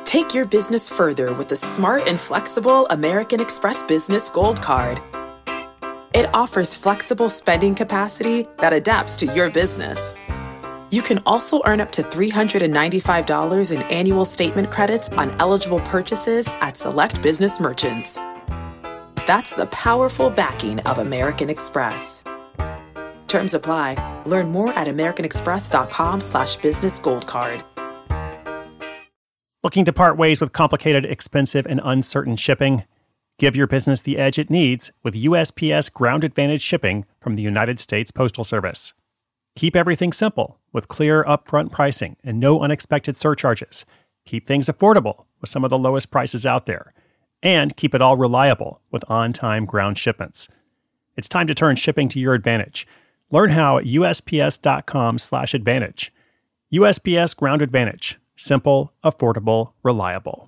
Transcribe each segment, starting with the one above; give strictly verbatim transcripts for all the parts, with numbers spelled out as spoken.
Take your business further with the smart and flexible American Express Business Gold Card. It offers flexible spending capacity that adapts to your business. You can also earn up to three hundred ninety-five dollars in annual statement credits on eligible purchases at select business merchants. That's the powerful backing of American Express. Terms apply. Learn more at americanexpress.com slash business gold card. Looking to part ways with complicated, expensive, and uncertain shipping? Give your business the edge it needs with U S P S Ground Advantage shipping from the United States Postal Service. Keep everything simple with clear upfront pricing and no unexpected surcharges. Keep things affordable with some of the lowest prices out there. And keep it all reliable with on-time ground shipments. It's time to turn shipping to your advantage. Learn how at USPS.com slash advantage. U S P S Ground Advantage. Simple, affordable, reliable.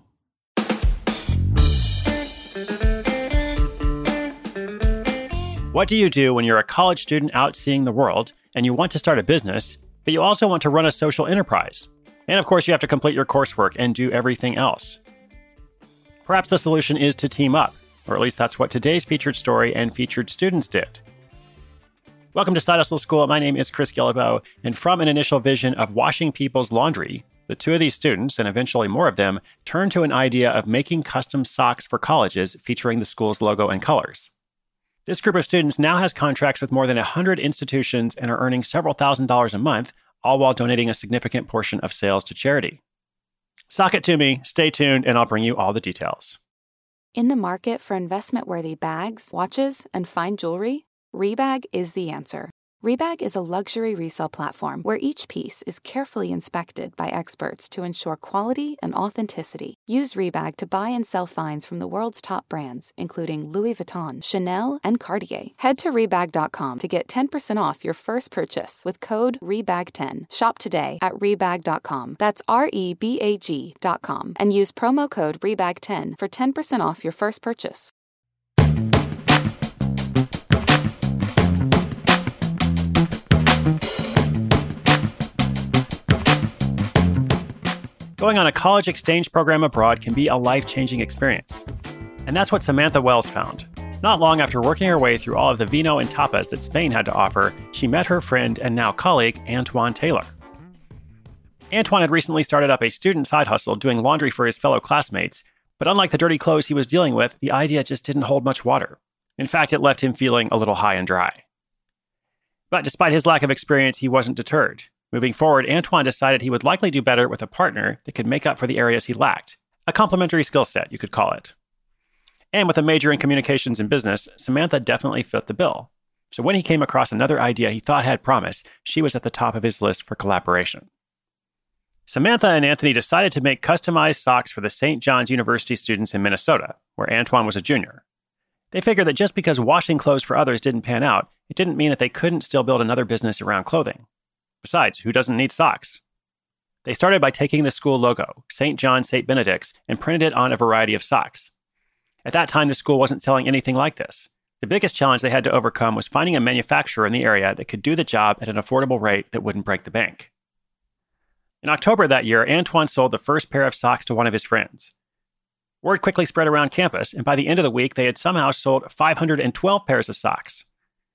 What do you do when you're a college student out seeing the world and you want to start a business, but you also want to run a social enterprise? And of course, you have to complete your coursework and do everything else. Perhaps the solution is to team up, or at least that's what today's featured story and featured students did. Welcome to Side Hustle School. My name is Chris Guillebeau, and from an initial vision of washing people's laundry, the two of these students, and eventually more of them, turned to an idea of making custom socks for colleges featuring the school's logo and colors. This group of students now has contracts with more than one hundred institutions and are earning several thousand dollars a month, all while donating a significant portion of sales to charity. Sock it to me, stay tuned, and I'll bring you all the details. In the market for investment-worthy bags, watches, and fine jewelry, Rebag is the answer. Rebag is a luxury resale platform where each piece is carefully inspected by experts to ensure quality and authenticity. Use Rebag to buy and sell finds from the world's top brands, including Louis Vuitton, Chanel, and Cartier. Head to Rebag dot com to get ten percent off your first purchase with code Rebag ten. Shop today at Rebag dot com. That's R E B A G dot com. And use promo code Rebag ten for ten percent off your first purchase. Going on a college exchange program abroad can be a life-changing experience. And that's what Samantha Wells found. Not long after working her way through all of the vino and tapas that Spain had to offer, she met her friend and now colleague, Antoine Taylor. Antoine had recently started up a student side hustle doing laundry for his fellow classmates, but unlike the dirty clothes he was dealing with, the idea just didn't hold much water. In fact, it left him feeling a little high and dry. But despite his lack of experience, he wasn't deterred. Moving forward, Antoine decided he would likely do better with a partner that could make up for the areas he lacked. A complementary skill set, you could call it. And with a major in communications and business, Samantha definitely fit the bill. So when he came across another idea he thought had promise, she was at the top of his list for collaboration. Samantha and Anthony decided to make customized socks for the Saint John's University students in Minnesota, where Antoine was a junior. They figured that just because washing clothes for others didn't pan out, it didn't mean that they couldn't still build another business around clothing. Besides, who doesn't need socks? They started by taking the school logo, Saint John Saint Benedict's, and printed it on a variety of socks. At that time, the school wasn't selling anything like this. The biggest challenge they had to overcome was finding a manufacturer in the area that could do the job at an affordable rate that wouldn't break the bank. In October that year, Antoine sold the first pair of socks to one of his friends. Word quickly spread around campus, and by the end of the week, they had somehow sold five hundred twelve pairs of socks.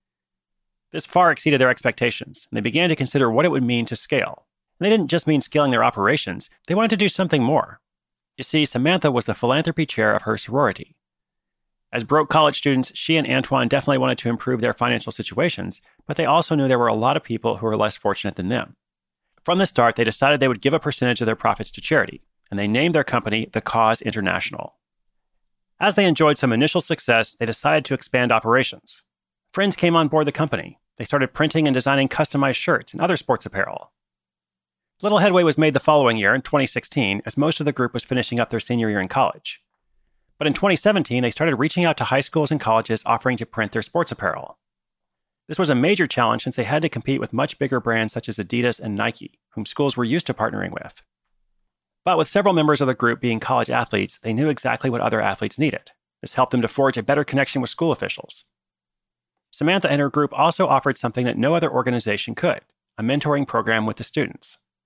This far exceeded their expectations, and they began to consider what it would mean to scale. And they didn't just mean scaling their operations, they wanted to do something more. You see, Samantha was the philanthropy chair of her sorority. As broke college students, she and Antoine definitely wanted to improve their financial situations, but they also knew there were a lot of people who were less fortunate than them. From the start, they decided they would give a percentage of their profits to charity, and they named their company The Cause International. As they enjoyed some initial success, they decided to expand operations. Friends came on board the company. They started printing and designing customized shirts and other sports apparel. Little headway was made the following year, in twenty sixteen, as most of the group was finishing up their senior year in college. But in twenty seventeen, they started reaching out to high schools and colleges offering to print their sports apparel. This was a major challenge since they had to compete with much bigger brands such as Adidas and Nike, whom schools were used to partnering with. But with several members of the group being college athletes, they knew exactly what other athletes needed. This helped them to forge a better connection with school officials. Samantha and her group also offered something that no other organization could, a mentoring program with the students.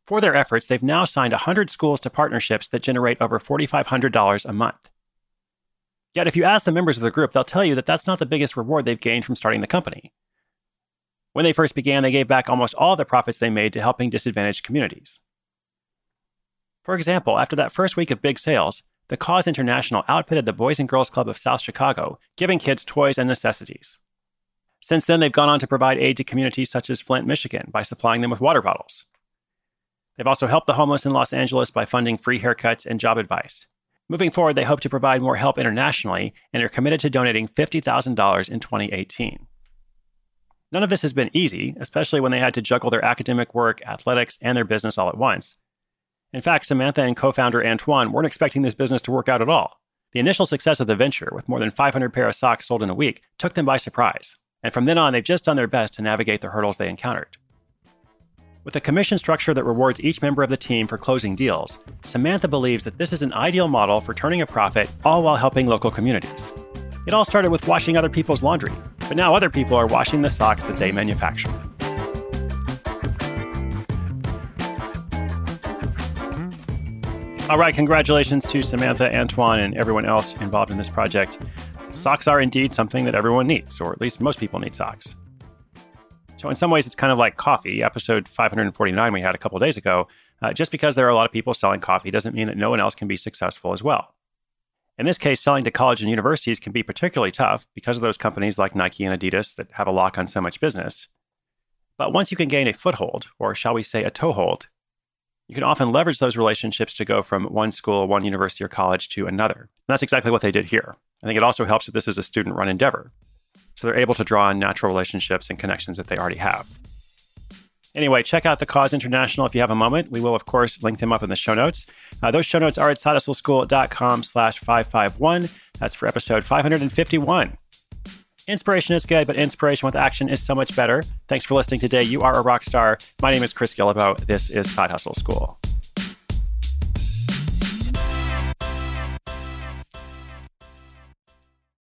For their efforts, they've now signed one hundred schools to partnerships that generate over four thousand five hundred dollars a month. Yet if you ask the members of the group, they'll tell you that that's not the biggest reward they've gained from starting the company. When they first began, they gave back almost all the profits they made to helping disadvantaged communities. For example, after that first week of big sales, the Cause International outfitted the Boys and Girls Club of South Chicago, giving kids toys and necessities. Since then, they've gone on to provide aid to communities such as Flint, Michigan, by supplying them with water bottles. They've also helped the homeless in Los Angeles by funding free haircuts and job advice. Moving forward, they hope to provide more help internationally and are committed to donating fifty thousand dollars in twenty eighteen. None of this has been easy, especially when they had to juggle their academic work, athletics, and their business all at once. In fact, Samantha and co-founder Antoine weren't expecting this business to work out at all. The initial success of the venture, with more than five hundred pair of socks sold in a week, took them by surprise. And from then on, they've just done their best to navigate the hurdles they encountered. With a commission structure that rewards each member of the team for closing deals, Samantha believes that this is an ideal model for turning a profit, all while helping local communities. It all started with washing other people's laundry, but now other people are washing the socks that they manufacture. All right, congratulations to Samantha, Antoine, and everyone else involved in this project. Socks are indeed something that everyone needs, or at least most people need socks. So in some ways, it's kind of like coffee, episode five hundred forty-nine we had a couple of days ago. Uh, just because there are a lot of people selling coffee doesn't mean that no one else can be successful as well. In this case, selling to college and universities can be particularly tough because of those companies like Nike and Adidas that have a lock on so much business. But once you can gain a foothold, or shall we say a toehold, you can often leverage those relationships to go from one school, one university or college to another. And that's exactly what they did here. I think it also helps that this is a student-run endeavor. So they're able to draw on natural relationships and connections that they already have. Anyway, check out the Cause International if you have a moment. We will, of course, link them up in the show notes. Uh, those show notes are at sidehustleschool.com slash 551. That's for episode five hundred fifty-one. Inspiration is good, but inspiration with action is so much better. Thanks for listening today. You are a rock star. My name is Chris Guillebeau. This is Side Hustle School.